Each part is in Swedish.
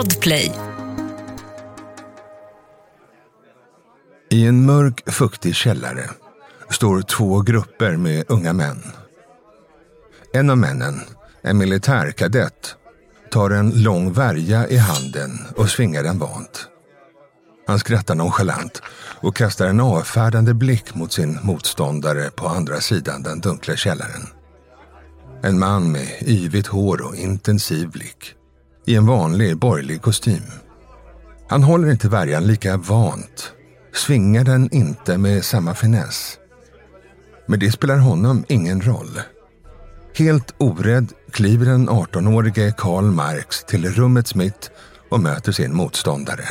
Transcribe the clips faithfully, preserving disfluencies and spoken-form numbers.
Podplay. I en mörk, fuktig källare står två grupper med unga män. En av männen, en militärkadett, tar en lång värja i handen och svingar den vant. Han skrattar nonchalant och kastar en avfärdande blick mot sin motståndare på andra sidan den dunkla källaren. En man med yvigt hår och intensiv blick, i en vanlig borgerlig kostym. Han håller inte värjan lika vant, svingar den inte med samma finess. Men det spelar honom ingen roll. Helt orädd kliver den artonårige Karl Marx till rummets mitt och möter sin motståndare.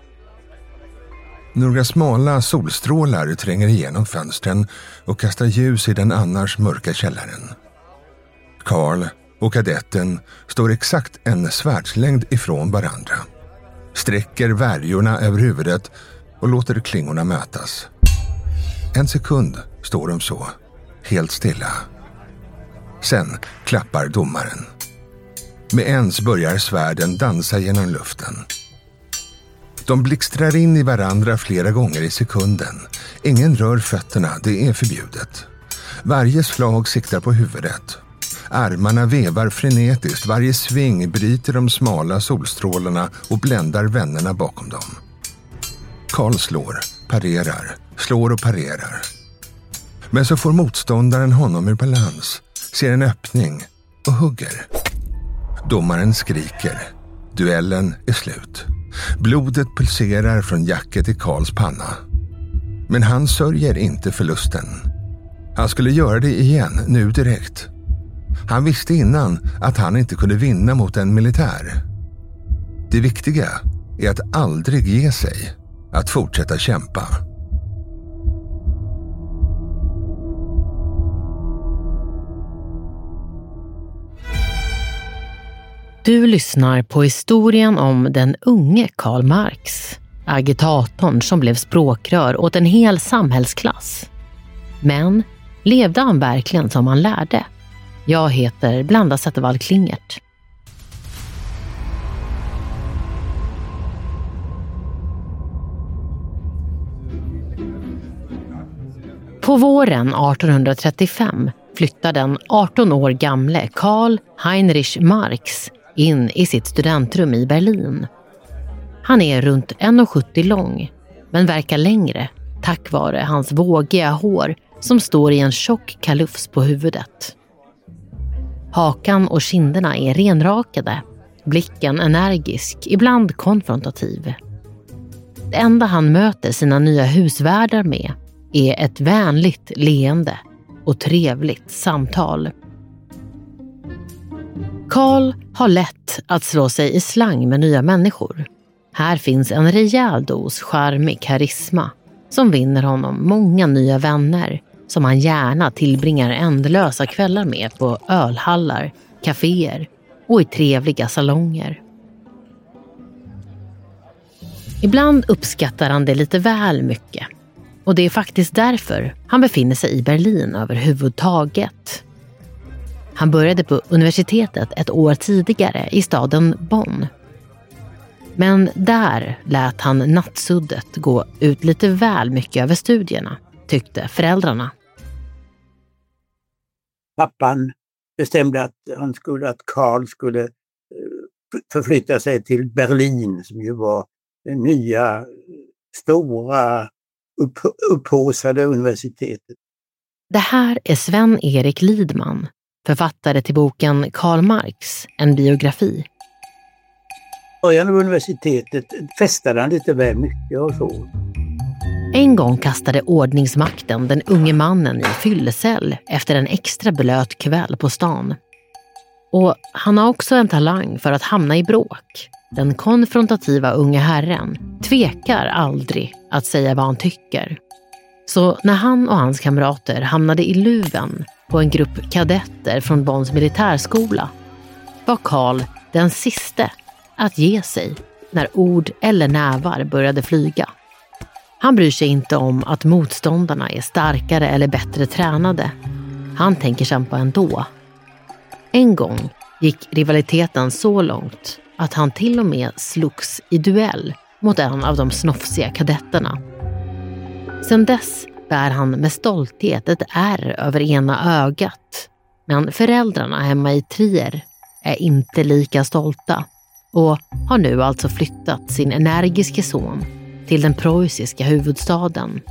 Några smala solstrålar tränger igenom fönstren och kastar ljus i den annars mörka källaren. Karl och kadetten står exakt en svärdslängd ifrån varandra, sträcker värjorna över huvudet och låter klingorna mötas. En sekund står de så, helt stilla. Sen klappar domaren. Med ens börjar svärden dansa genom luften. De blixtrar in i varandra flera gånger i sekunden. Ingen rör fötterna, det är förbjudet. Varje slag siktar på huvudet. Armarna vevar frenetiskt, varje sving bryter de smala solstrålarna och bländar vännerna bakom dem. Karl slår, parerar, slår och parerar. Men så får motståndaren honom ur balans, ser en öppning och hugger. Domaren skriker. Duellen är slut. Blodet pulserar från jacket i Karls panna. Men han sörjer inte förlusten. Han skulle göra det igen, nu direkt. Han visste innan att han inte kunde vinna mot en militär. Det viktiga är att aldrig ge sig, att fortsätta kämpa. Du lyssnar på historien om den unge Karl Marx, agitatorn som blev språkrör åt en hel samhällsklass. Men levde han verkligen som han lärde? Jag heter Blenda Zettervall Klingert. På våren arton trettiofem flyttade den arton år gamle Karl Heinrich Marx in i sitt studentrum i Berlin. Han är runt en komma sjuttio lång, men verkar längre tack vare hans vågiga hår som står i en tjock kalufs på huvudet. Hakan och kinderna är renrakade, blicken energisk, ibland konfrontativ. Det enda han möter sina nya husvärdar med är ett vänligt leende och trevligt samtal. Karl har lätt att slå sig i slang med nya människor. Här finns en rejäl dos charmig karisma som vinner honom många nya vänner som han gärna tillbringar ändlösa kvällar med på ölhallar, kaféer och i trevliga salonger. Ibland uppskattar han det lite väl mycket. Och det är faktiskt därför han befinner sig i Berlin överhuvudtaget. Han började på universitetet ett år tidigare i staden Bonn. Men där lät han nattsuddet gå ut lite väl mycket över studierna, tyckte föräldrarna. Pappan bestämde att han skulle, att Karl skulle förflytta sig till Berlin, som ju var det nya stora upp, upphaussade universitetet. Det här är Sven-Erik Lidman, författare till boken Karl Marx, en biografi. I början av universitetet festade han lite väl mycket och så. En gång kastade ordningsmakten den unge mannen i fyllecell efter en extra blöt kväll på stan. Och han har också en talang för att hamna i bråk. Den konfrontativa unga herren tvekar aldrig att säga vad han tycker. Så när han och hans kamrater hamnade i luven på en grupp kadetter från Bonns militärskola var Karl den siste att ge sig när ord eller nävar började flyga. Han bryr sig inte om att motståndarna är starkare eller bättre tränade. Han tänker kämpa ändå. En gång gick rivaliteten så långt att han till och med slogs i duell mot en av de snofsiga kadetterna. Sedan dess bär han med stolthet ett ärr över ena ögat. Men föräldrarna hemma i Trier är inte lika stolta och har nu alltså flyttat sin energiske son till den preussiska huvudstaden.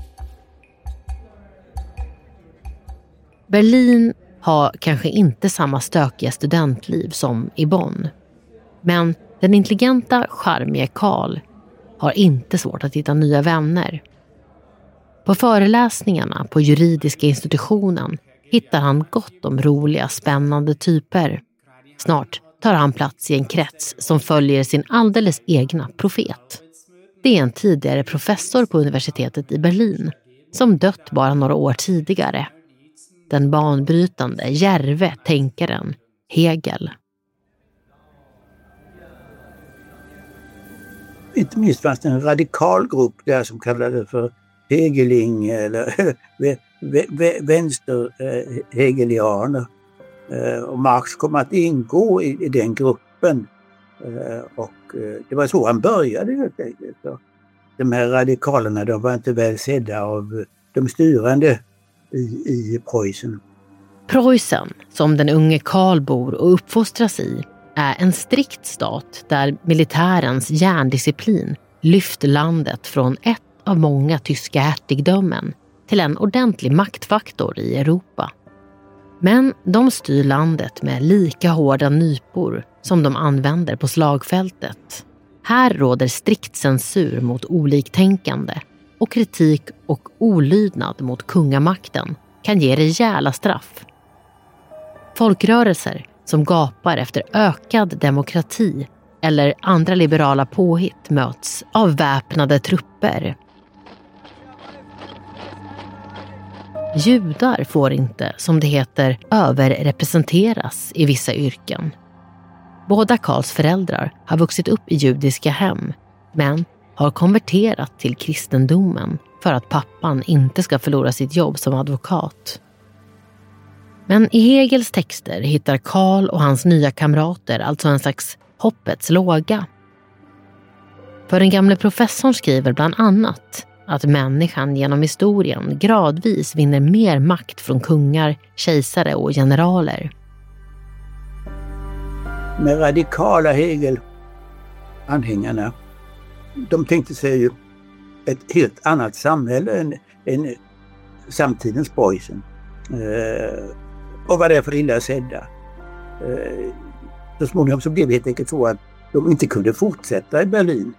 Berlin har kanske inte samma stökiga studentliv som i Bonn. Men den intelligenta, charmige Karl har inte svårt att hitta nya vänner. På föreläsningarna på juridiska institutionen hittar han gott om roliga, spännande typer. Snart tar han plats i en krets som följer sin alldeles egna profet. Det är en tidigare professor på universitetet i Berlin som dött bara några år tidigare. Den banbrytande, djärve tänkaren Hegel. Inte minst fanns det en radikal grupp där som kallades för Hegeling eller vänster-hegelianer. Och Marx kom att ingå i, i den gruppen. Och det var så han började helt enkelt. De här radikalerna, de var inte väl sedda av de styrande i, i Preussen. Preussen, som den unge Karl bor och uppfostras i, är en strikt stat där militärens järndisciplin lyft landet från ett av många tyska hertigdömen till en ordentlig maktfaktor i Europa. Men de styr landet med lika hårda nypor som de använder på slagfältet. Här råder strikt censur mot oliktänkande och kritik och olydnad mot kungamakten kan ge rejäla straff. Folkrörelser som gapar efter ökad demokrati eller andra liberala påhitt möts av väpnade trupper. Judar får inte, som det heter, överrepresenteras i vissa yrken. Båda Karls föräldrar har vuxit upp i judiska hem, men har konverterat till kristendomen för att pappan inte ska förlora sitt jobb som advokat. Men i Hegels texter hittar Karl och hans nya kamrater alltså en slags hoppets låga. För den gamle professorn skriver bland annat att människan genom historien gradvis vinner mer makt från kungar, kejsare och generaler. Med radikala Hegel-anhängarna, de tänkte sig ju ett helt annat samhälle än, än samtidens Preussen. Eh, och var därför illa sedda. Eh, så småningom så blev det helt enkelt så att de inte kunde fortsätta i Berlin.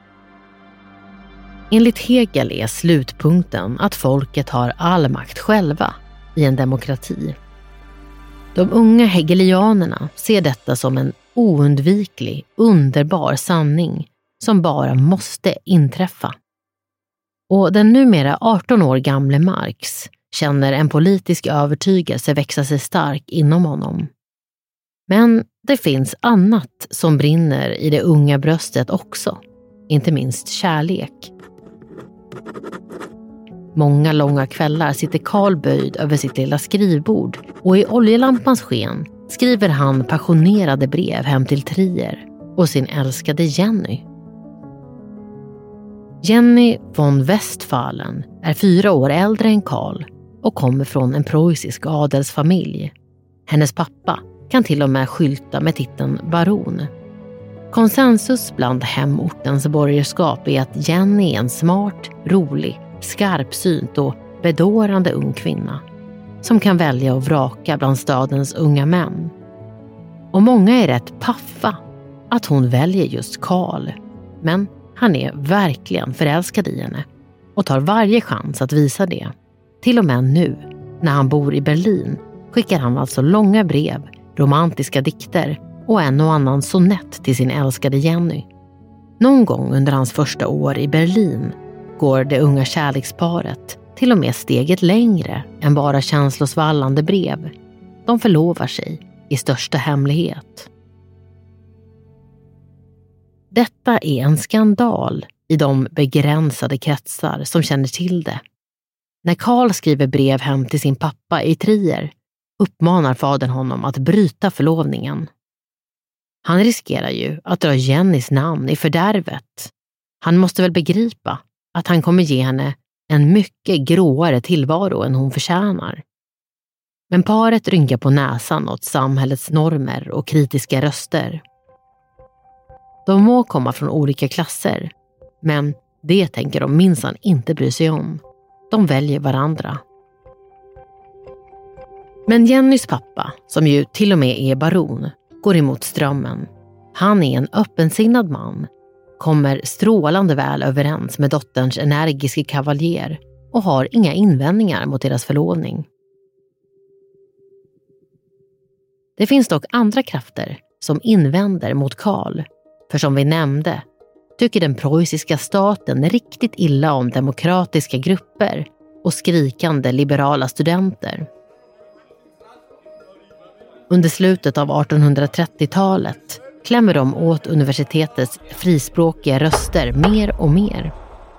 Enligt Hegel är slutpunkten att folket har all makt själva i en demokrati. De unga hegelianerna ser detta som en oundviklig, underbar sanning som bara måste inträffa. Och den numera arton år gamle Marx känner en politisk övertygelse växa sig stark inom honom. Men det finns annat som brinner i det unga bröstet också, inte minst kärlek. Många långa kvällar sitter Karl böjd över sitt lilla skrivbord och i oljelampans sken skriver han passionerade brev hem till Trier och sin älskade Jenny. Jenny von Westphalen är fyra år äldre än Karl och kommer från en preussisk adelsfamilj. Hennes pappa kan till och med skylta med titeln baron. Konsensus bland hemortens borgerskap är att Jenny är en smart, rolig, skarpsynt och bedårande ung kvinna som kan välja och vraka bland stadens unga män. Och många är rätt paffa att hon väljer just Karl, men han är verkligen förälskad i henne och tar varje chans att visa det. Till och med nu, när han bor i Berlin, skickar han alltså långa brev, romantiska dikter och en och annan sonett till sin älskade Jenny. Någon gång under hans första år i Berlin går det unga kärleksparet till och med steget längre än bara känslosvallande brev. De förlovar sig i största hemlighet. Detta är en skandal i de begränsade kretsar som känner till det. När Karl skriver brev hem till sin pappa i Trier uppmanar fadern honom att bryta förlovningen. Han riskerar ju att dra Jennys namn i fördärvet. Han måste väl begripa att han kommer ge henne en mycket gråare tillvaro än hon förtjänar. Men paret rynkar på näsan åt samhällets normer och kritiska röster. De må komma från olika klasser, men det tänker de minsann inte bry sig om. De väljer varandra. Men Jennys pappa, som ju till och med är baron, går emot strömmen. Han är en öppensinnad man, kommer strålande väl överens med dotterns energiska kavaljer och har inga invändningar mot deras förlovning. Det finns dock andra krafter som invänder mot Karl, för som vi nämnde tycker den preussiska staten riktigt illa om demokratiska grupper och skrikande liberala studenter. Under slutet av artonhundratrettiotalet klämmer de åt universitetets frispråkiga röster mer och mer.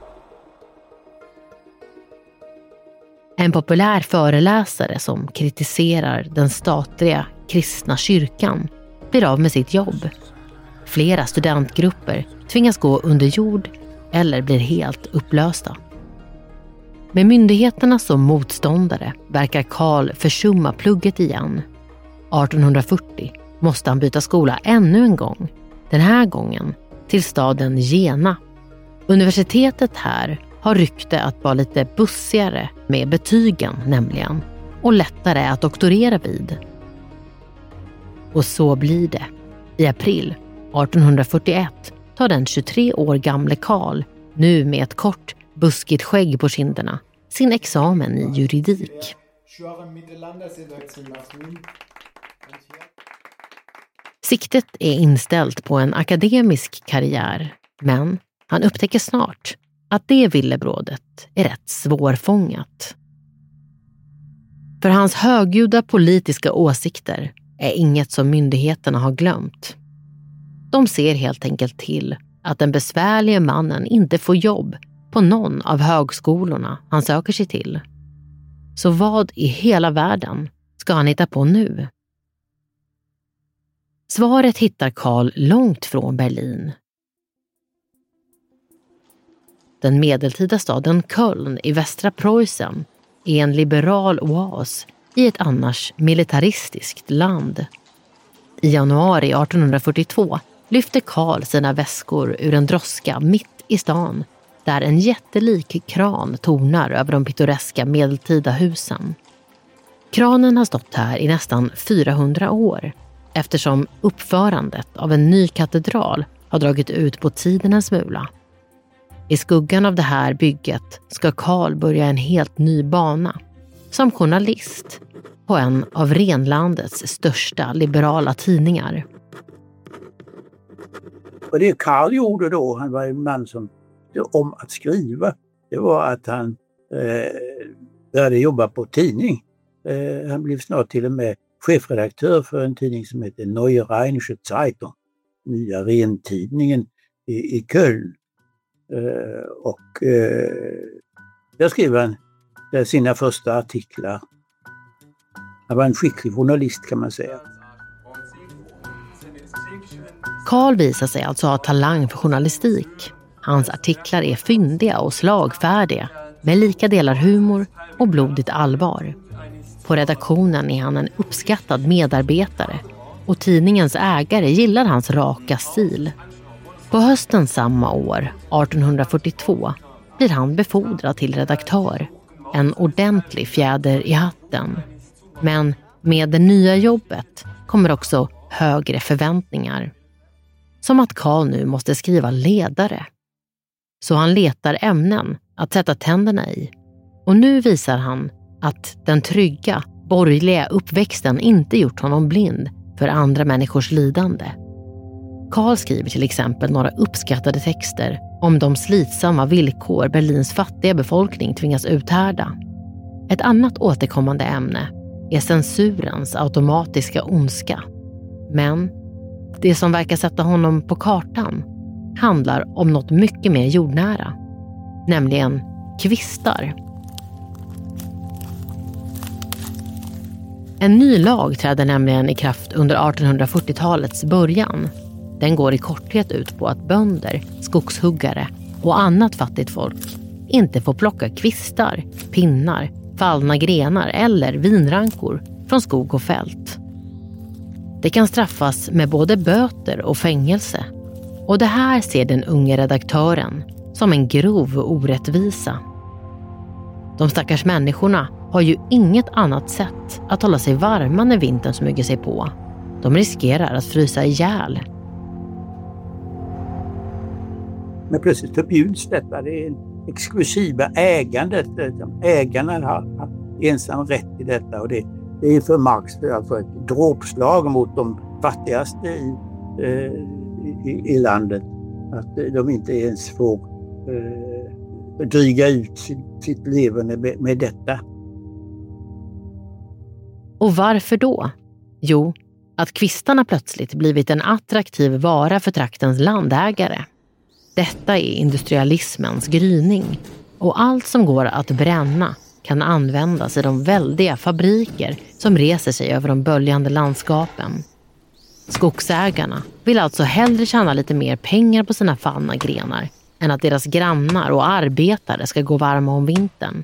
En populär föreläsare som kritiserar den statliga kristna kyrkan blir av med sitt jobb. Flera studentgrupper tvingas gå under jord eller blir helt upplösta. Med myndigheterna som motståndare verkar Karl försumma plugget igen. artonhundrafyrtio måste han byta skola ännu en gång, den här gången till staden Jena. Universitetet här har rykte att vara lite bussigare med betygen nämligen och lättare att doktorera vid. Och så blir det. I april artonhundrafyrtioett tar den tjugotre år gamle Karl, nu med ett kort buskigt skägg på kinderna, sin examen i juridik. Siktet är inställt på en akademisk karriär, men han upptäcker snart att det villebrådet är rätt svårfångat. För hans högljudda politiska åsikter är inget som myndigheterna har glömt. De ser helt enkelt till att den besvärliga mannen inte får jobb på någon av högskolorna han söker sig till. Så vad i hela världen ska han hitta på nu? Svaret hittar Karl långt från Berlin. Den medeltida staden Köln i västra Preussen är en liberal oas i ett annars militaristiskt land. I januari artonhundrafyrtiotvå lyfter Karl sina väskor ur en droska mitt i stan, där en jättelik kran tornar över de pittoreska medeltida husen. Kranen har stått här i nästan fyrahundra år, eftersom uppförandet av en ny katedral har dragit ut på tiden en smula. I skuggan av det här bygget ska Karl börja en helt ny bana, som journalist på en av renlandets största liberala tidningar. Och det Karl gjorde då, han var en man som om att skriva, det var att han eh, började jobba på tidning. Eh, han blev snart till och med chefredaktör för en tidning som heter Neue Rheinische Zeitung, nya rentidningen i, i Köln. Eh, och eh, där skrev han där sina första artiklar. Han var en skicklig journalist kan man säga. Karl visar sig alltså ha talang för journalistik. Hans artiklar är fyndiga och slagfärdiga, med lika delar humor och blodigt allvar. På redaktionen är han en uppskattad medarbetare och tidningens ägare gillar hans raka stil. På hösten samma år, artonhundrafyrtiotvå, blir han befordrad till redaktör. En ordentlig fjäder i hatten. Men med det nya jobbet kommer också högre förväntningar. Som att Karl nu måste skriva ledare. Så han letar ämnen att sätta tänderna i. Och nu visar han att den trygga, borgerliga uppväxten inte gjort honom blind för andra människors lidande. Karl skriver till exempel några uppskattade texter om de slitsamma villkor Berlins fattiga befolkning tvingas uthärda. Ett annat återkommande ämne är censurens automatiska ondska. Men det som verkar sätta honom på kartan handlar om något mycket mer jordnära, nämligen kvistar. En ny lag trädde nämligen i kraft under artonhundrafyrtiotalets början. Den går i korthet ut på att bönder, skogshuggare och annat fattigt folk inte får plocka kvistar, pinnar, fallna grenar eller vinrankor från skog och fält. Det kan straffas med både böter och fängelse. Och det här ser den unge redaktören som en grov orättvisa. De stackars människorna har ju inget annat sätt att hålla sig varma när vintern smyger sig på. De riskerar att frysa ihjäl. Men plötsligt förbjuds detta. Det är en exklusiva ägandet. Ägarna har ensam rätt till detta. Och det, det är för Marx alltså ett dråpslag mot de fattigaste i, eh, i, i landet. Att de inte ens får eh, dryga ut sitt, sitt levande med, med detta. Och varför då? Jo, att kvistarna plötsligt blivit en attraktiv vara för traktens landägare. Detta är industrialismens gryning och allt som går att bränna kan användas i de väldiga fabriker som reser sig över de böljande landskapen. Skogsägarna vill alltså hellre tjäna lite mer pengar på sina fallna grenar än att deras grannar och arbetare ska gå varma om vintern.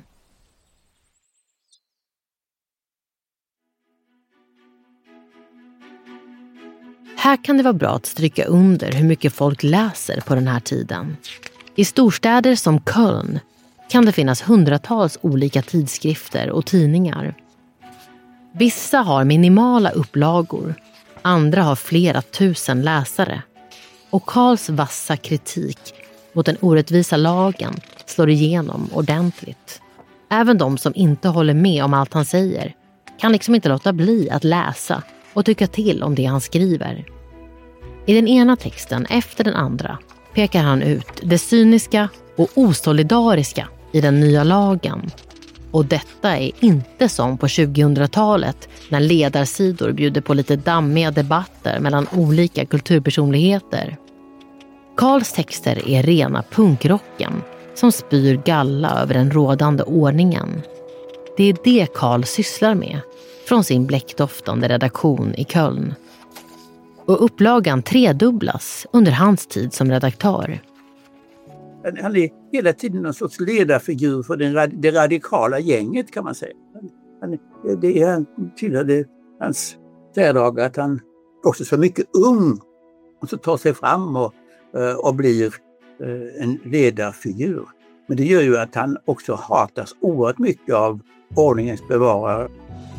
Här kan det vara bra att stryka under hur mycket folk läser på den här tiden. I storstäder som Köln kan det finnas hundratals olika tidskrifter och tidningar. Vissa har minimala upplagor, andra har flera tusen läsare. Och Karls vassa kritik mot den orättvisa lagen slår igenom ordentligt. Även de som inte håller med om allt han säger kan liksom inte låta bli att läsa och tycka till om det han skriver. I den ena texten efter den andra pekar han ut det cyniska och osolidariska i den nya lagen. Och detta är inte som på tjugohundratalet när ledarsidor bjuder på lite dammiga debatter mellan olika kulturpersonligheter. Karls texter är rena punkrocken som spyr galla över den rådande ordningen. Det är det Karl sysslar med från sin bläckdoftande redaktion i Köln. Och upplagan tredubblas under hans tid som redaktör. Han är hela tiden någon sorts ledarfigur för den, det radikala gänget kan man säga. Han, det är, han tillhörde hans särdrag att han också så mycket ung och så tar sig fram och, och blir en ledarfigur. Men det gör ju att han också hatas oerhört mycket av ordningens bevarare.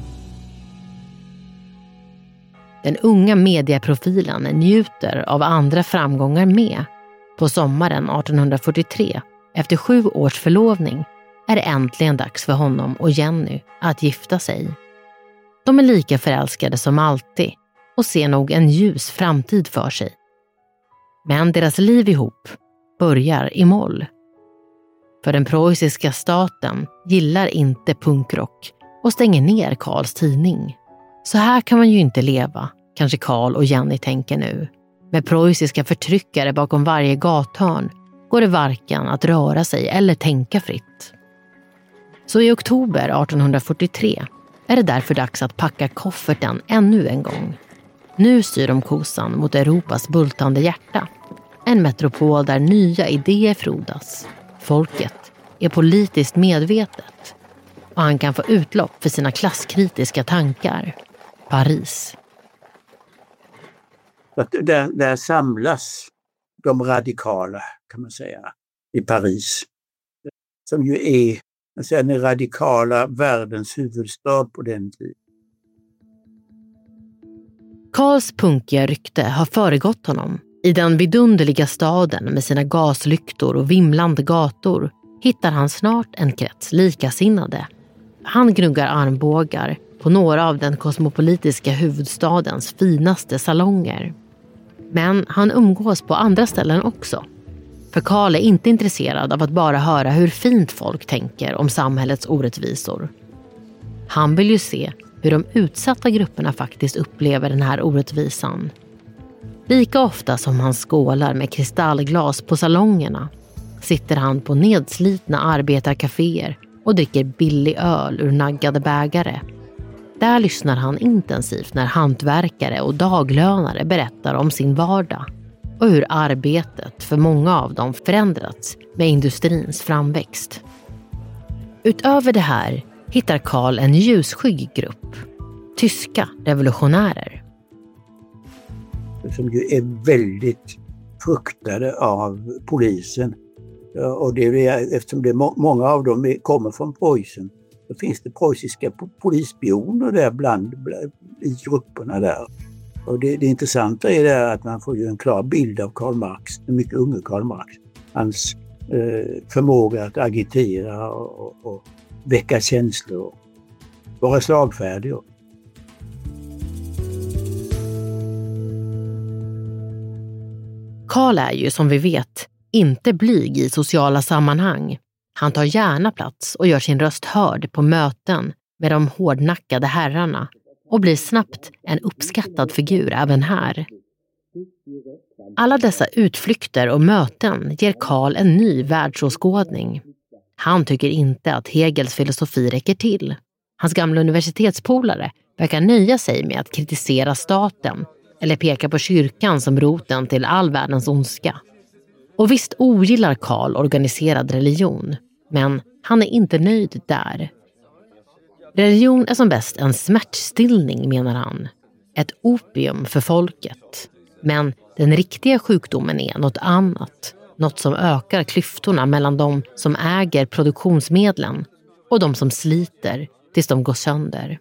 Den unga medieprofilen njuter av andra framgångar med. På sommaren artonhundrafyrtiotre, efter sju års förlovning, är det äntligen dags för honom och Jenny att gifta sig. De är lika förälskade som alltid och ser nog en ljus framtid för sig. Men deras liv ihop börjar i moll. För den preussiska staten gillar inte punkrock och stänger ner Karls tidning. Så här kan man ju inte leva, kanske Karl och Jenny tänker nu. Med preussiska förtryckare bakom varje gathörn går det varken att röra sig eller tänka fritt. Så i oktober artonhundrafyrtiotre är det därför dags att packa kofferten ännu en gång. Nu styr de kosan mot Europas bultande hjärta. En metropol där nya idéer frodas. Folket är politiskt medvetet. Och han kan få utlopp för sina klasskritiska tankar. Paris. Där, där samlas de radikala kan man säga i Paris. Som ju är alltså, den radikala världens huvudstad på den tiden. Karls punkiga rykte har föregått honom. I den vidunderliga staden med sina gaslyktor och vimlande gator hittar han snart en krets likasinnade. Han gnuggar armbågar på några av den kosmopolitiska huvudstadens finaste salonger. Men han umgås på andra ställen också. För Karl är inte intresserad av att bara höra hur fint folk tänker om samhällets orättvisor. Han vill ju se hur de utsatta grupperna faktiskt upplever den här orättvisan. Lika ofta som han skålar med kristallglas på salongerna sitter han på nedslitna arbetarkaféer och dricker billig öl ur naggade bägare. Där lyssnar han intensivt när hantverkare och daglönare berättar om sin vardag och hur arbetet för många av dem förändrats med industrins framväxt. Utöver det här hittar Karl en ljusskygg grupp, tyska revolutionärer. Som ju är väldigt fruktade av polisen. Och det är, eftersom det är, många av dem är, kommer från Preussen, så finns det preussiska polisspioner där bland, bland i grupperna där. Och det, det intressanta är det att man får ju en klar bild av Karl Marx, den mycket unge Karl Marx. Hans eh, förmåga att agitera och, och, och väcka känslor och vara slagfärdig. Karl är ju, som vi vet, inte blyg i sociala sammanhang. Han tar gärna plats och gör sin röst hörd på möten med de hårdnackade herrarna och blir snabbt en uppskattad figur även här. Alla dessa utflykter och möten ger Karl en ny världsåskådning. Han tycker inte att Hegels filosofi räcker till. Hans gamla universitetspolare verkar nöja sig med att kritisera staten eller peka på kyrkan som roten till all världens ondska. Och visst ogillar Karl organiserad religion, men han är inte nöjd där. Religion är som bäst en smärtstillning, menar han. Ett opium för folket. Men den riktiga sjukdomen är något annat. Något som ökar klyftorna mellan de som äger produktionsmedlen och de som sliter tills de går sönder.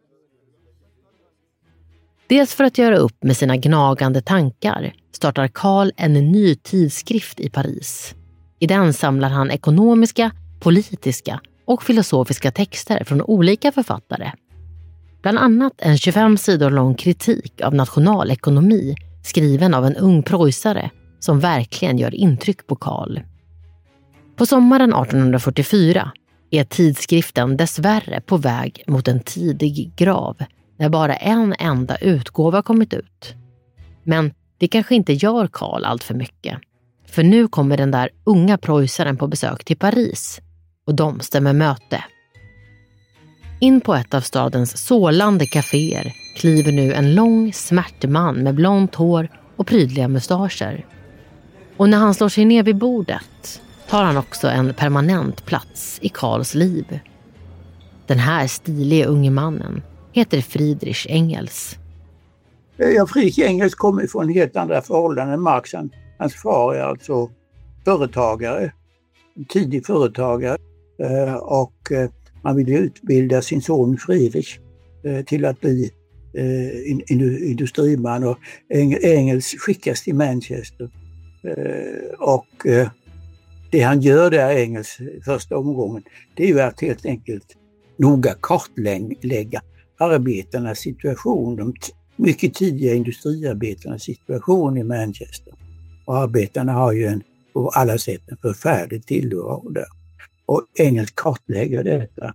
Dels för att göra upp med sina gnagande tankar startar Karl en ny tidskrift i Paris. I den samlar han ekonomiska, politiska och filosofiska texter från olika författare. Bland annat en tjugofem sidor lång kritik av nationalekonomi skriven av en ung preussare som verkligen gör intryck på Karl. På sommaren arton fyrtiofyra är tidskriften dessvärre på väg mot en tidig grav när bara en enda utgåva kommit ut. Men det kanske inte gör Karl allt för mycket. För nu kommer den där unga preussaren på besök till Paris och de stämmer möte. In på ett av stadens sålande kaféer kliver nu en lång smärtman med blont hår och prydliga mustascher. Och när han slår sig ner vid bordet tar han också en permanent plats i Karls liv. Den här stiliga unge mannen heter Friedrich Engels. Ja, Friedrich Engels kommer från helt andra förhållanden än Marx. Han, hans far är alltså företagare, en tidig företagare. Eh, och eh, man vill utbilda sin son Friedrich eh, till att bli eh, in, industriman. Och Engels skickas till Manchester. Eh, och eh, det han gör där, Engels, första omgången, det är ju att helt enkelt noga kartlägga arbetarnas situation, de t- mycket tidiga industriarbetarnas situation i Manchester. Och arbetarna har ju en, på alla sätt en förfärlig tillvaro där. Och Engels kartlägger detta.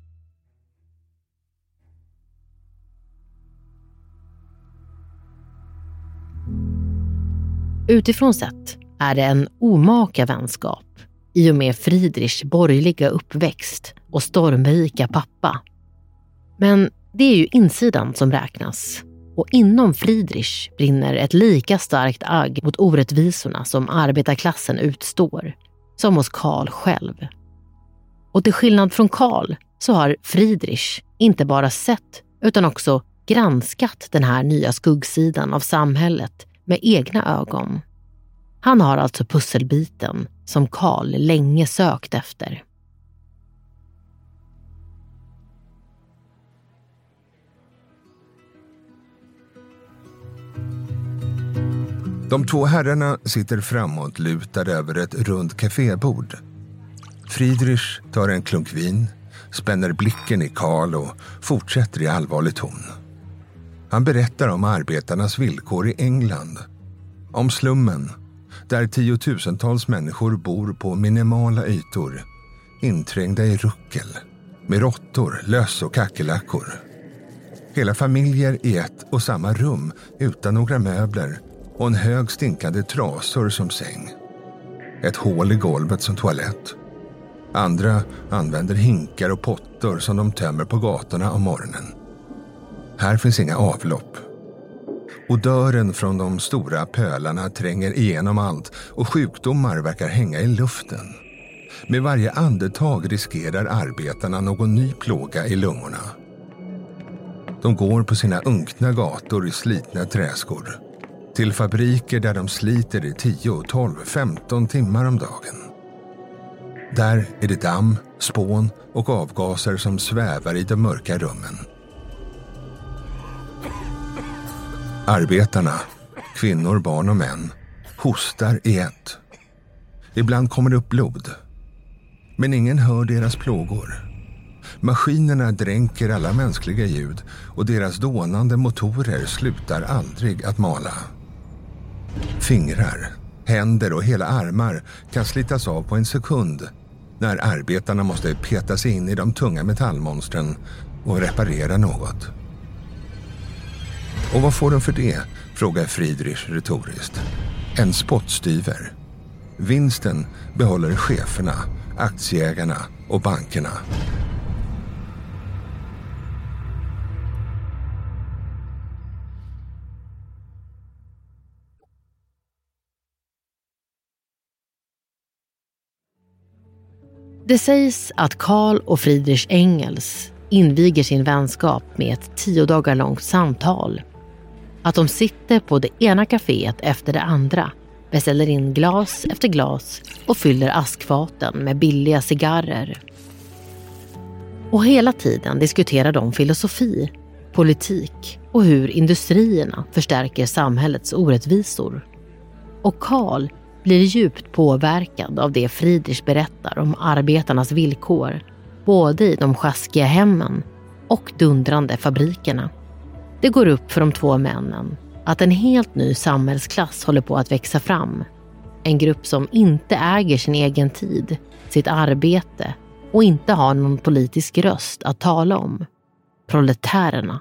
Utifrån sett är det en omaka vänskap i och med Friedrichs borgerliga uppväxt och stormrika pappa. Men det är ju insidan som räknas. Och inom Friedrich brinner ett lika starkt agg mot orättvisorna som arbetarklassen utstår, som hos Karl själv. Och till skillnad från Karl så har Friedrich inte bara sett utan också granskat den här nya skuggsidan av samhället med egna ögon. Han har alltså pusselbiten som Karl länge sökt efter. De två herrarna sitter framåt lutade över ett runt kafébord. Friedrich tar en klunk vin, spänner blicken i Karl och fortsätter i allvarlig ton. Han berättar om arbetarnas villkor i England. Om slummen, där tiotusentals människor bor på minimala ytor, inträngda i ruckel, med råttor, löss och kackerlackor. Hela familjer i ett och samma rum utan några möbler och en hög stinkande trasor som säng. Ett hål i golvet som toalett. Andra använder hinkar och pottor som de tömmer på gatorna om morgonen. Här finns inga avlopp. Odören från de stora pölarna tränger igenom allt och sjukdomar verkar hänga i luften. Med varje andetag riskerar arbetarna någon ny plåga i lungorna. De går på sina unkna gator i slitna träskor. Till fabriker där de sliter i tio, tolv, femton timmar om dagen. Där är det damm, spån och avgaser som svävar i de mörka rummen. Arbetarna, kvinnor, barn och män, hostar i ett. Ibland kommer det upp blod. Men ingen hör deras plågor. Maskinerna dränker alla mänskliga ljud och deras dånande motorer slutar aldrig att mala. Fingrar, händer och hela armar kan slitas av på en sekund när arbetarna måste peta sig in i de tunga metallmonstren och reparera något. Och vad får de för det? Frågar Friedrich retoriskt. En spottstyver. Vinsten behåller cheferna, aktieägarna och bankerna. Det sägs att Karl och Friedrich Engels inviger sin vänskap med ett tio dagar långt samtal. Att de sitter på det ena kaféet efter det andra, beställer in glas efter glas och fyller askfaten med billiga cigarrer. Och hela tiden diskuterar de filosofi, politik och hur industrierna förstärker samhällets orättvisor. Och Karl blir djupt påverkad av det Friedrich berättar om arbetarnas villkor, både i de sjaskiga hemmen och dundrande fabrikerna. Det går upp för de två männen att en helt ny samhällsklass håller på att växa fram. En grupp som inte äger sin egen tid, sitt arbete och inte har någon politisk röst att tala om. Proletärerna.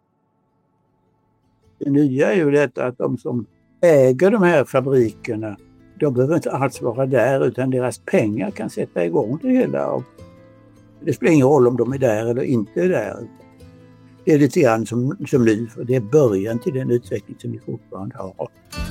Det nya är ju detta att de som äger de här fabrikerna, de behöver inte alls vara där utan deras pengar kan sätta igång det hela. Det spelar ingen roll om de är där eller inte är där. Det är lite grann som, som nu, för det är början till den utveckling som vi fortfarande har.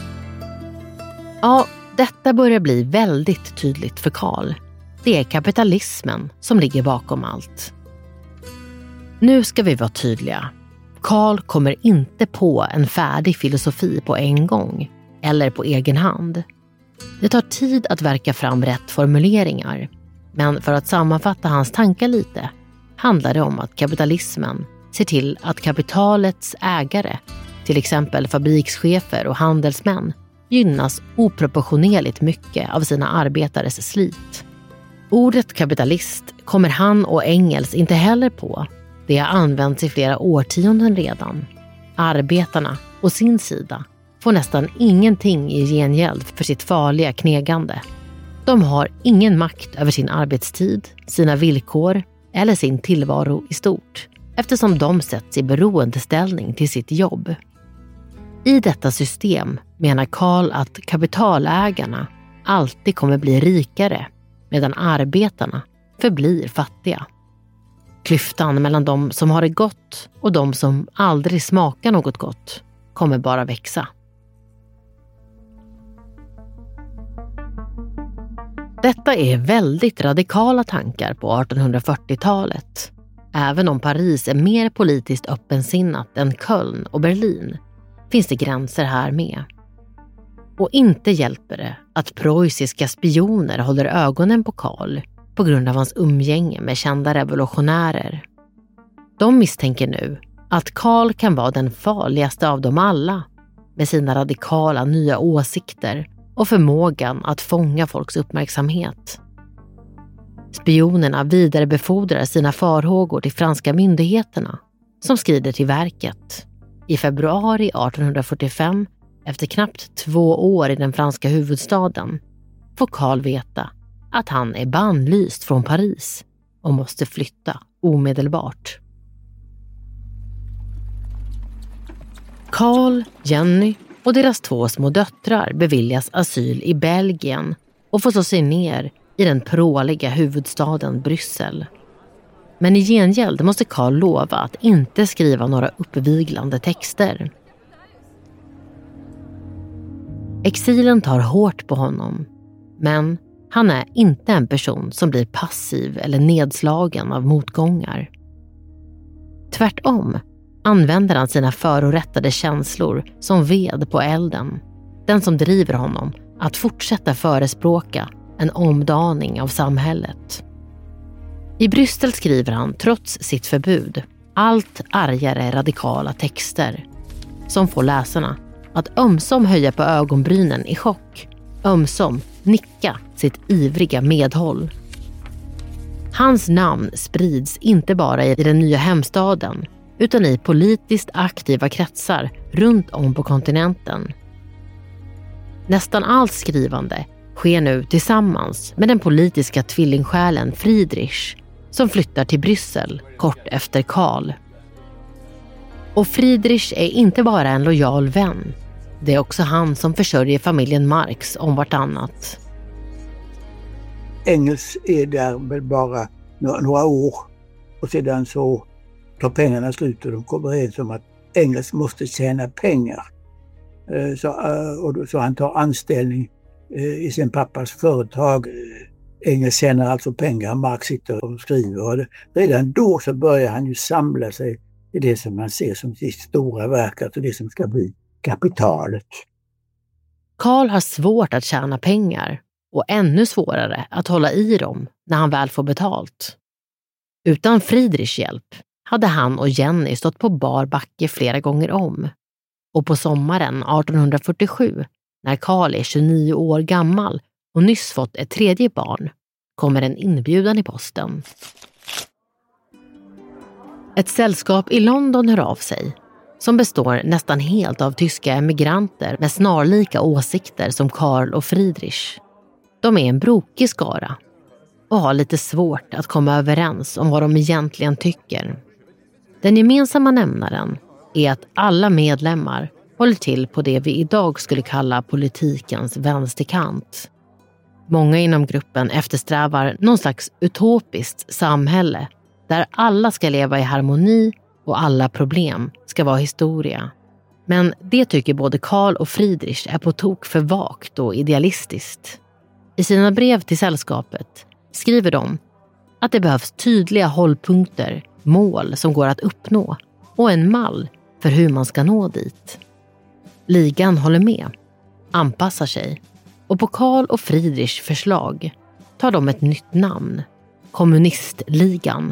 Ja, detta börjar bli väldigt tydligt för Karl. Det är kapitalismen som ligger bakom allt. Nu ska vi vara tydliga. Karl kommer inte på en färdig filosofi på en gång eller på egen hand. Det tar tid att verka fram rätt formuleringar. Men för att sammanfatta hans tankar lite handlar det om att kapitalismen ser till att kapitalets ägare, till exempel fabrikschefer och handelsmän, gynnas oproportionerligt mycket av sina arbetares slit. Ordet kapitalist kommer han och Engels inte heller på. Det har använts i flera årtionden redan. Arbetarna, å sin sida, får nästan ingenting i gengäld för sitt farliga knegande. De har ingen makt över sin arbetstid, sina villkor eller sin tillvaro i stort, eftersom de sätts i beroendeställning till sitt jobb. I detta system menar Karl att kapitalägarna alltid kommer bli rikare, medan arbetarna förblir fattiga. Klyftan mellan de som har det gott och de som aldrig smakar något gott kommer bara växa. Detta är väldigt radikala tankar på artonhundrafyrtiotalet. Även om Paris är mer politiskt öppensinnat än Köln och Berlin finns det gränser här med. Och inte hjälper det att preussiska spioner håller ögonen på Karl på grund av hans umgänge med kända revolutionärer. De misstänker nu att Karl kan vara den farligaste av dem alla med sina radikala nya åsikter och förmågan att fånga folks uppmärksamhet. Spionerna vidarebefordrar sina farhågor till franska myndigheterna som skrider till verket. I februari artonhundrafyrtiofem, efter knappt två år i den franska huvudstaden, får Karl veta att han är bannlyst från Paris och måste flytta omedelbart. Karl, Jenny och deras två små döttrar beviljas asyl i Belgien och får så sig ner i den pråliga huvudstaden Bryssel. Men i gengäld måste Karl lova att inte skriva några uppviglande texter. Exilen tar hårt på honom, men han är inte en person som blir passiv eller nedslagen av motgångar. Tvärtom använder han sina förorättade känslor som ved på elden, den som driver honom att fortsätta förespråka en omdaning av samhället. I Bryssel skriver han, trots sitt förbud, allt argare radikala texter som får läsarna att ömsom höja på ögonbrynen i chock, ömsom nicka sitt ivriga medhåll. Hans namn sprids inte bara i den nya hemstaden utan i politiskt aktiva kretsar runt om på kontinenten. Nästan allt skrivande sker nu tillsammans med den politiska tvillingsjälen Friedrich som flyttar till Bryssel kort efter Karl. Och Friedrich är inte bara en lojal vän. Det är också han som försörjer familjen Marx om vartannat. Engels är där väl bara några år och sedan så tar pengarna slut och de kommer överens om att Engels måste tjäna pengar. Så, och så han tar anställning i sin pappas företag. Engels tjänar alltså pengar, Marx sitter och skriver. Och redan då så börjar han ju samla sig i det som man ser som sitt stora verk, alltså det som ska bli kapitalet. Karl har svårt att tjäna pengar och ännu svårare att hålla i dem när han väl får betalt. Utan Friedrichs hjälp hade han och Jenny stått på bar backe flera gånger om. Och på sommaren arton fyrtiosju, när Karl är tjugonio år gammal och nyss fått ett tredje barn, kommer en inbjudan i posten. Ett sällskap i London hör av sig, som består nästan helt av tyska emigranter med snarlika åsikter som Karl och Friedrich. De är en brokig skara och har lite svårt att komma överens om vad de egentligen tycker. Den gemensamma nämnaren är att alla medlemmar håller till på det vi idag skulle kalla politikens vänsterkant. Många inom gruppen eftersträvar någon slags utopiskt samhälle där alla ska leva i harmoni och alla problem ska vara historia. Men det tycker både Karl och Friedrich är på tok för vagt och idealistiskt. I sina brev till sällskapet skriver de att det behövs tydliga hållpunkter, mål som går att uppnå och en mall för hur man ska nå dit. Ligan håller med, anpassar sig och på Karl och Friedrichs förslag tar de ett nytt namn, Kommunistligan.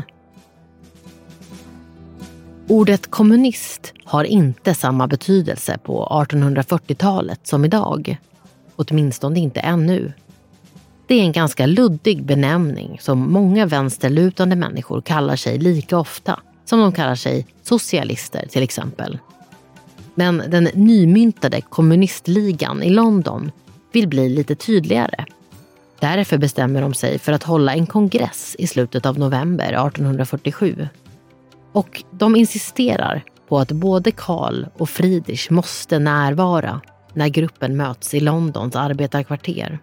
Ordet kommunist har inte samma betydelse på artonhundrafyrtiotalet som idag, åtminstone inte ännu. Det är en ganska luddig benämning som många vänsterlutande människor kallar sig lika ofta som de kallar sig socialister till exempel. Men den nymyntade kommunistligan i London vill bli lite tydligare. Därför bestämmer de sig för att hålla en kongress i slutet av november arton fyrtiosju. Och de insisterar på att både Karl och Friedrich måste närvara när gruppen möts i Londons arbetarkvarter.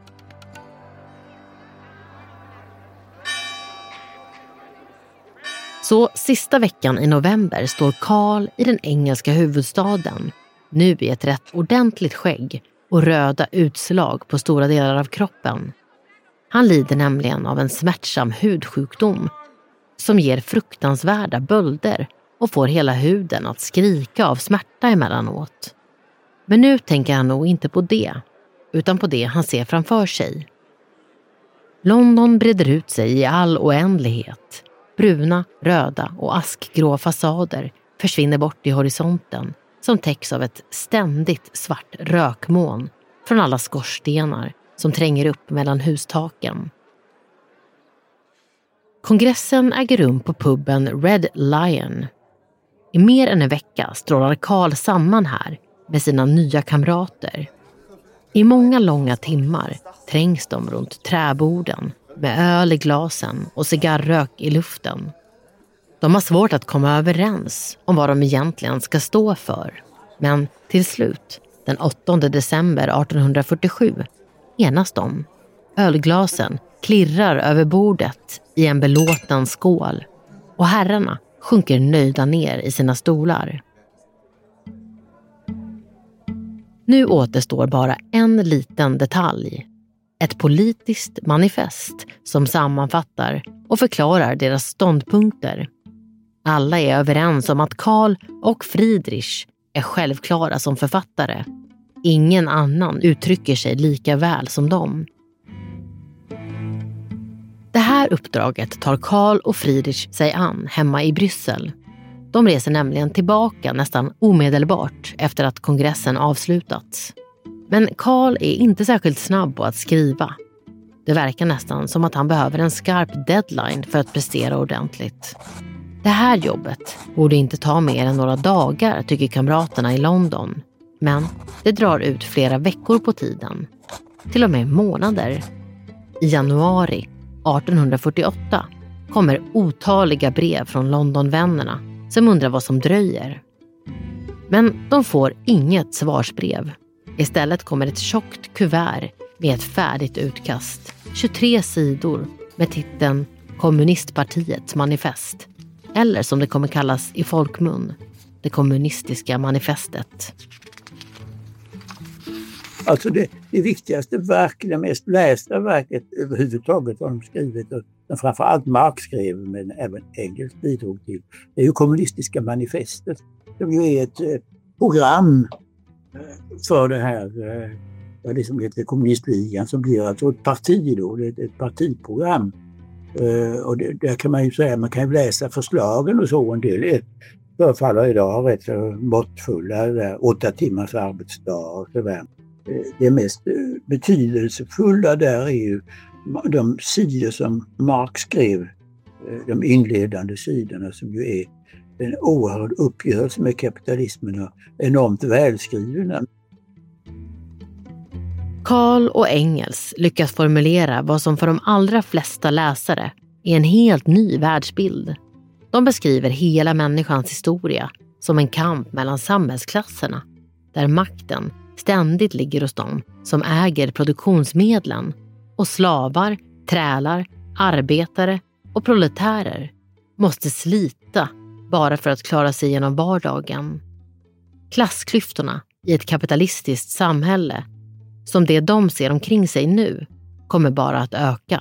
Så sista veckan i november står Karl i den engelska huvudstaden, nu i ett rätt ordentligt skägg och röda utslag på stora delar av kroppen. Han lider nämligen av en smärtsam hudsjukdom som ger fruktansvärda bölder och får hela huden att skrika av smärta emellanåt. Men nu tänker han nog inte på det, utan på det han ser framför sig. London breder ut sig i all oändlighet. Bruna, röda och askgrå fasader försvinner bort i horisonten som täcks av ett ständigt svart rökmoln från alla skorstenar som tränger upp mellan hustaken. Kongressen äger rum på puben Red Lion. I mer än en vecka strålar Karl samman här med sina nya kamrater. I många långa timmar trängs de runt träborden med öl i glasen och cigarrök i luften. De har svårt att komma överens om vad de egentligen ska stå för. Men till slut, den åttonde december arton fyrtiosju, enas de Ölglasen klirrar över bordet i en belåten skål och herrarna sjunker nöjda ner i sina stolar. Nu återstår bara en liten detalj. Ett politiskt manifest som sammanfattar och förklarar deras ståndpunkter. Alla är överens om att Karl och Friedrich är självklara som författare. Ingen annan uttrycker sig lika väl som dem. Det här uppdraget tar Karl och Friedrich sig an hemma i Bryssel. De reser nämligen tillbaka nästan omedelbart efter att kongressen avslutats. Men Karl är inte särskilt snabb på att skriva. Det verkar nästan som att han behöver en skarp deadline för att prestera ordentligt. Det här jobbet borde inte ta mer än några dagar, tycker kamraterna i London. Men det drar ut flera veckor på tiden. Till och med månader. I januari arton fyrtioåtta kommer otaliga brev från Londonvännerna som undrar vad som dröjer. Men de får inget svarsbrev. Istället kommer ett tjockt kuvert med ett färdigt utkast. tjugotre sidor med titeln Kommunistpartiets manifest. Eller som det kommer kallas i folkmun, det kommunistiska manifestet. Alltså det, det viktigaste verket, det mest lästa verket överhuvudtaget har de skrivit, och framförallt Marx skrev men även Engels bidrog till, det är ju kommunistiska manifestet. Som ju är ett eh, program för det här, eh, det som heter kommunistligan, som blir alltså ett parti då, det är ett, ett partiprogram. Eh, och det, där kan man ju säga, man kan ju läsa förslagen och så, en del är förefaller idag rätt så måttfulla, där, åtta timmars arbetsdag och så där. Det mest betydelsefulla där är ju de sidor som Marx skrev, de inledande sidorna, som ju är en oerhörd uppgörelse med kapitalismen och enormt välskrivna. Karl och Engels lyckas formulera vad som för de allra flesta läsare är en helt ny världsbild. De beskriver hela människans historia som en kamp mellan samhällsklasserna, där makten ständigt ligger hos dem som äger produktionsmedlen, och slavar, trälar, arbetare och proletärer måste slita bara för att klara sig genom vardagen. Klassklyftorna i ett kapitalistiskt samhälle, som det de ser omkring sig nu, kommer bara att öka.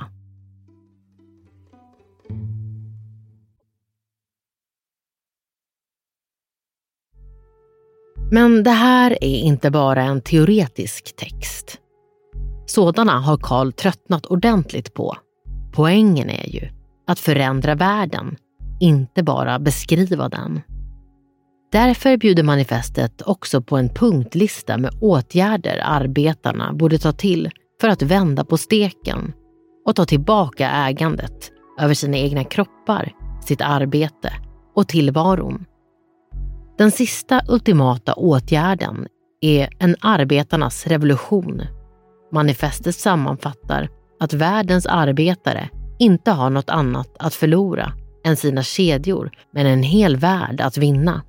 Men det här är inte bara en teoretisk text. Sådana har Karl tröttnat ordentligt på. Poängen är ju att förändra världen, inte bara beskriva den. Därför bjuder manifestet också på en punktlista med åtgärder arbetarna borde ta till för att vända på steken och ta tillbaka ägandet över sina egna kroppar, sitt arbete och tillvaron. Den sista ultimata åtgärden är en arbetarnas revolution. Manifestet sammanfattar att världens arbetare inte har något annat att förlora än sina kedjor, men en hel värld att vinna.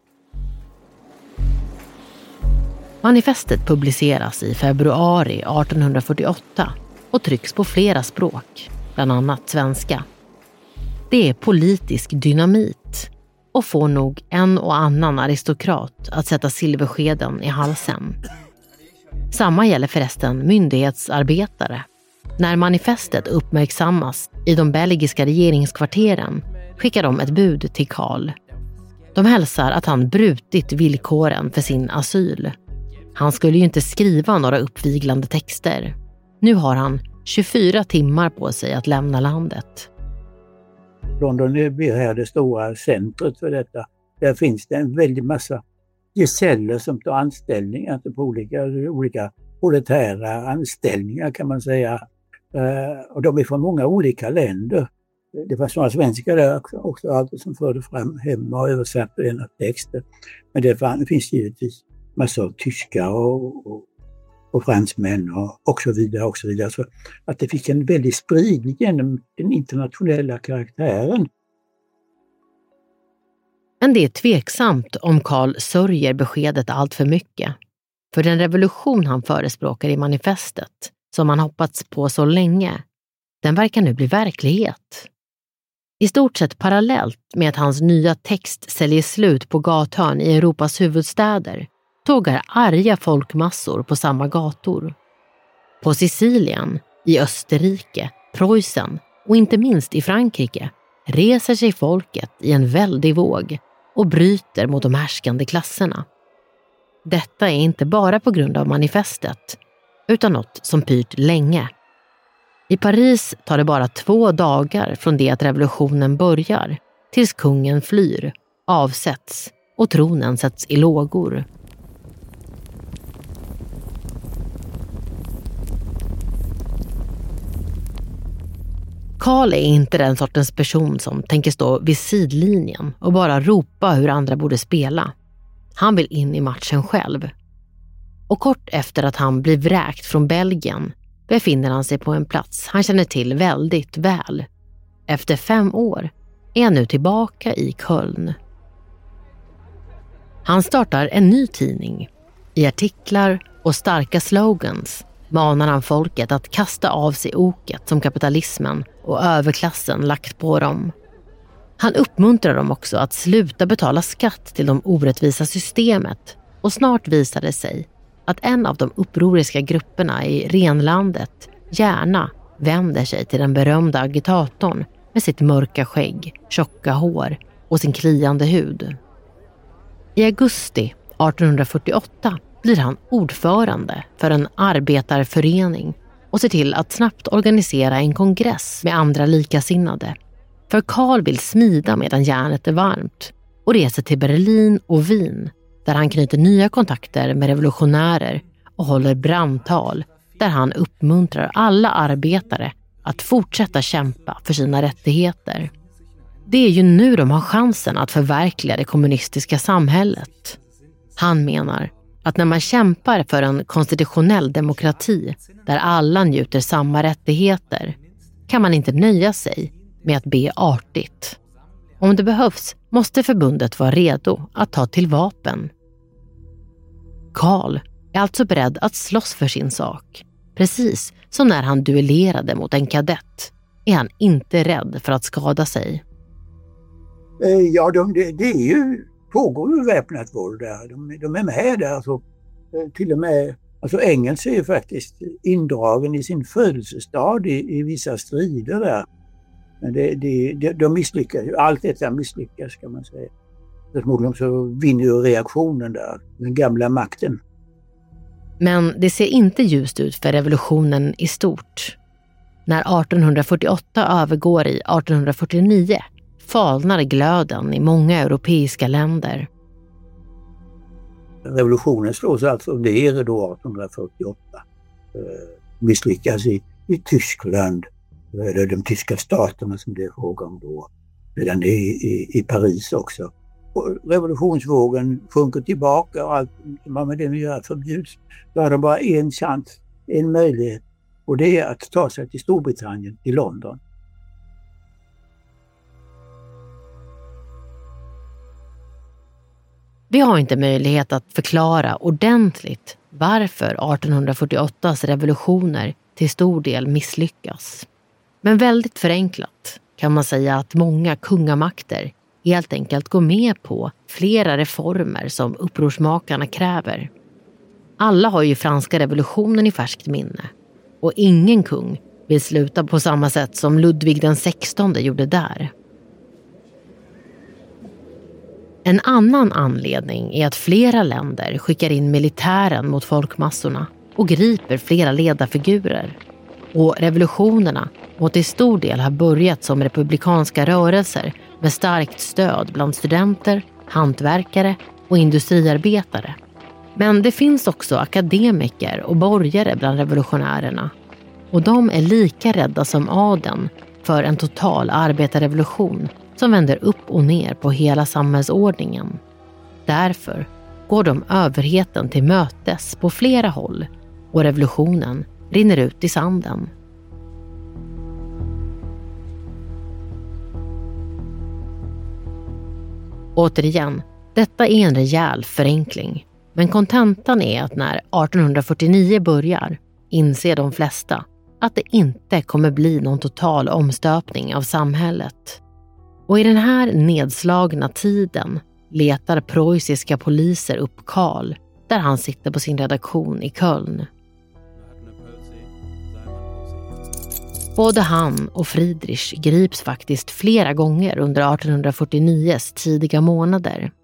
Manifestet publiceras i februari arton fyrtioåtta och trycks på flera språk, bland annat svenska. Det är politisk dynamit och får nog en och annan aristokrat att sätta silverskeden i halsen. Samma gäller förresten myndighetsarbetare. När manifestet uppmärksammas i de belgiska regeringskvarteren skickar de ett bud till Karl. De hälsar att han brutit villkoren för sin asyl. Han skulle ju inte skriva några uppviglande texter. Nu har han tjugofyra timmar på sig att lämna landet. London blir här det stora centret för detta. Där finns det en väldig massa gesäller som tar anställningar på olika, olika proletära anställningar kan man säga. Uh, och de är från många olika länder. Det var sådana svenskar där också, också alltid som förde fram hemma och översatte denna texter. Men det, fann, det finns givetvis massor av tyskar och, och, och fransmän och, och så vidare. Och så vidare. Så att det fick en väldig spridning genom den internationella karaktären. Men det är tveksamt om Karl sörjer beskedet allt för mycket. För den revolution han förespråkar i manifestet som han hoppats på så länge, den verkar nu bli verklighet. I stort sett parallellt med att hans nya text säljer slut på gathörn i Europas huvudstäder tågar arga folkmassor på samma gator. På Sicilien, i Österrike, Preussen och inte minst i Frankrike reser sig folket i en väldig våg och bryter mot de härskande klasserna. Detta är inte bara på grund av manifestet, utan något som pyrt länge. I Paris tar det bara två dagar från det att revolutionen börjar tills kungen flyr, avsätts och tronen sätts i lågor. Karl är inte den sortens person som tänker stå vid sidlinjen och bara ropa hur andra borde spela. Han vill in i matchen själv. Och kort efter att han blir vräkt från Belgien befinner han sig på en plats han känner till väldigt väl. Efter fem år är han nu tillbaka i Köln. Han startar en ny tidning. I artiklar och starka slogans manar han folket att kasta av sig oket som kapitalismen och överklassen lagt på dem. Han uppmuntrar dem också att sluta betala skatt till de orättvisa systemet, och snart visar det sig att en av de upproriska grupperna i renlandet gärna vänder sig till den berömda agitatorn med sitt mörka skägg, tjocka hår och sin kliande hud. I augusti arton fyrtioåtta blir han ordförande för en arbetarförening och ser till att snabbt organisera en kongress med andra likasinnade. För Karl vill smida medan järnet är varmt och reser till Berlin och Wien, där han knyter nya kontakter med revolutionärer och håller brandtal där han uppmuntrar alla arbetare att fortsätta kämpa för sina rättigheter. Det är ju nu de har chansen att förverkliga det kommunistiska samhället. Han menar att när man kämpar för en konstitutionell demokrati där alla njuter samma rättigheter kan man inte nöja sig med att be artigt. Om det behövs måste förbundet vara redo att ta till vapen. Karl är alltså beredd att slåss för sin sak. Precis som när han duellerade mot en kadett är han inte rädd för att skada sig. Ja, de, det, det är ju, pågår ju väpnat våld där. De, de är med där. Alltså, till och med, alltså Engels är ju faktiskt indragen i sin födelsestad i, i vissa strider där. Men det, det, det, de misslyckas ju. Allt detta misslyckas kan man säga. Så småningom så vinner ju reaktionen där, den gamla makten. Men det ser inte ljust ut för revolutionen i stort. När arton fyrtioåtta övergår i arton fyrtionio falnar glöden i många europeiska länder. Revolutionen slås alltså ner då arton fyrtioåtta. Misslyckas i, i Tyskland, eller de tyska staterna som det är fråga om då. Redan i, i, i Paris också. Och revolutionsvågen sjunker tillbaka och allt vad med det nu gör förbjuds. Då har de bara en chans, en möjlighet, och det är att ta sig till Storbritannien, till London. Vi har inte möjlighet att förklara ordentligt varför arton fyrtioåttas revolutioner till stor del misslyckas. Men väldigt förenklat kan man säga att många kungamakter helt enkelt går med på flera reformer som upprorsmakarna kräver. Alla har ju franska revolutionen i färskt minne, och ingen kung vill sluta på samma sätt som Ludvig den sextonde gjorde där. En annan anledning är att flera länder skickar in militären mot folkmassorna och griper flera ledarfigurer. Och revolutionerna måste i stor del ha börjat som republikanska rörelser med starkt stöd bland studenter, hantverkare och industriarbetare. Men det finns också akademiker och borgare bland revolutionärerna. Och de är lika rädda som adeln för en total arbetarrevolution som vänder upp och ner på hela samhällsordningen. Därför går de överheten till mötes på flera håll och revolutionen rinner ut i sanden. Återigen, detta är en rejäl förenkling. Men kontentan är att när arton fyrtionio börjar inser de flesta att det inte kommer bli någon total omstöpning av samhället. Och i den här nedslagna tiden letar preussiska poliser upp Karl där han sitter på sin redaktion i Köln. Både han och Friedrich grips faktiskt flera gånger under artonhundrafyrtionio:s tidiga månader.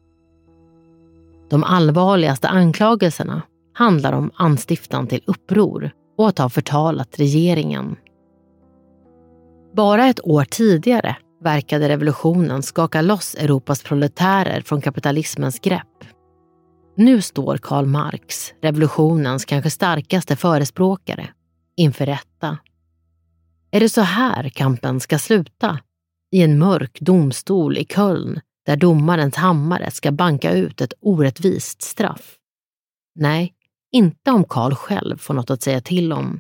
De allvarligaste anklagelserna handlar om anstiftan till uppror och att ha förtalat regeringen. Bara ett år tidigare verkade revolutionen skaka loss Europas proletärer från kapitalismens grepp. Nu står Karl Marx, revolutionens kanske starkaste förespråkare, inför rätta. Är det så här kampen ska sluta? I en mörk domstol i Köln där domarens hammare ska banka ut ett orättvist straff? Nej, inte om Karl själv får något att säga till om.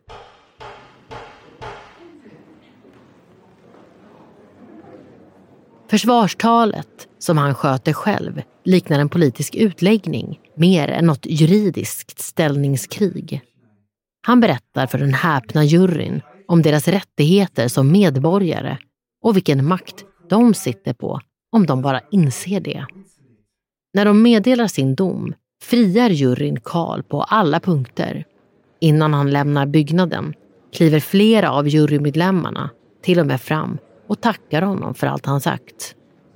Försvarstalet, som han sköter själv, liknar en politisk utläggning mer än något juridiskt ställningskrig. Han berättar för den häpna juryn om deras rättigheter som medborgare och vilken makt de sitter på om de bara inser det. När de meddelar sin dom friar juryn Karl på alla punkter. Innan han lämnar byggnaden kliver flera av jurymedlemmarna till och med fram och tackar honom för allt han sagt.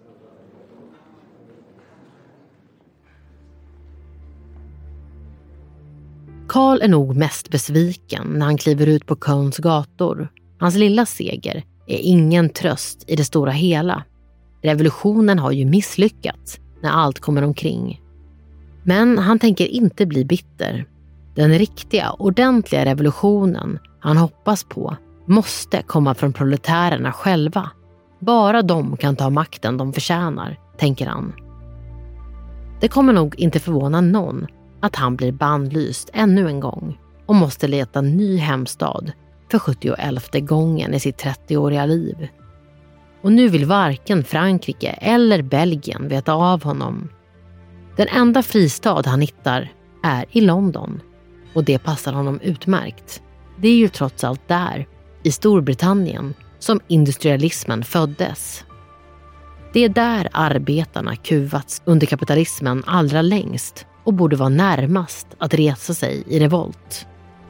Karl är nog mest besviken när han kliver ut på Kölns gator. Hans lilla seger är ingen tröst i det stora hela. Revolutionen har ju misslyckats när allt kommer omkring. Men han tänker inte bli bitter. Den riktiga, ordentliga revolutionen han hoppas på måste komma från proletärerna själva. Bara de kan ta makten de förtjänar, tänker han. Det kommer nog inte förvåna någon att han blir bannlyst ännu en gång och måste leta ny hemstad för sjuttioelfte gången i sitt trettioåriga liv. Och nu vill varken Frankrike eller Belgien veta av honom. Den enda fristad han hittar är i London och det passar honom utmärkt. Det är ju trots allt där, i Storbritannien, som industrialismen föddes. Det är där arbetarna kuvats under kapitalismen allra längst och borde vara närmast att resa sig i revolt.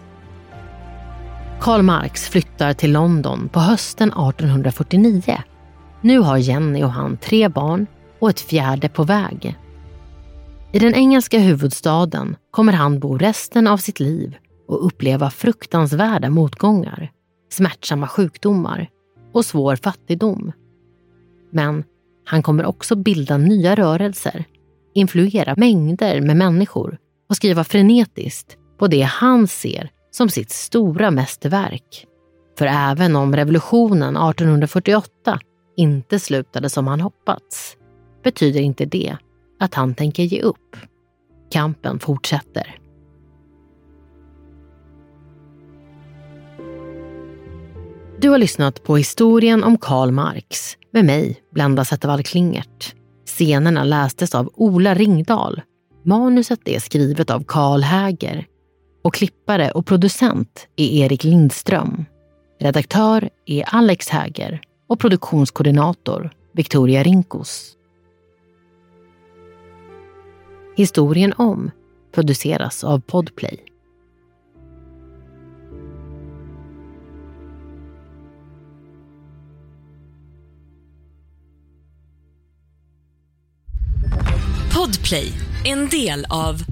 Karl Marx flyttar till London på hösten artonhundrafyrtionio. Nu har Jenny och han tre barn och ett fjärde på väg. I den engelska huvudstaden kommer han bo resten av sitt liv och uppleva fruktansvärda motgångar, smärtsamma sjukdomar och svår fattigdom. Men han kommer också bilda nya rörelser, influera mängder med människor och skriva frenetiskt på det han ser som sitt stora mästerverk. För även om revolutionen artonhundrafyrtioåtta inte slutade som han hoppats, betyder inte det att han tänker ge upp. Kampen fortsätter. Du har lyssnat på historien om Karl Marx med mig, Blenda Zettervall-Klingert. Scenerna lästes av Ola Ringdahl. Manuset är skrivet av Karl Häger. Och klippare och producent är Erik Lindström. Redaktör är Alex Häger och produktionskoordinator Victoria Rinkos. Historien om produceras av Podplay. Podplay, en del av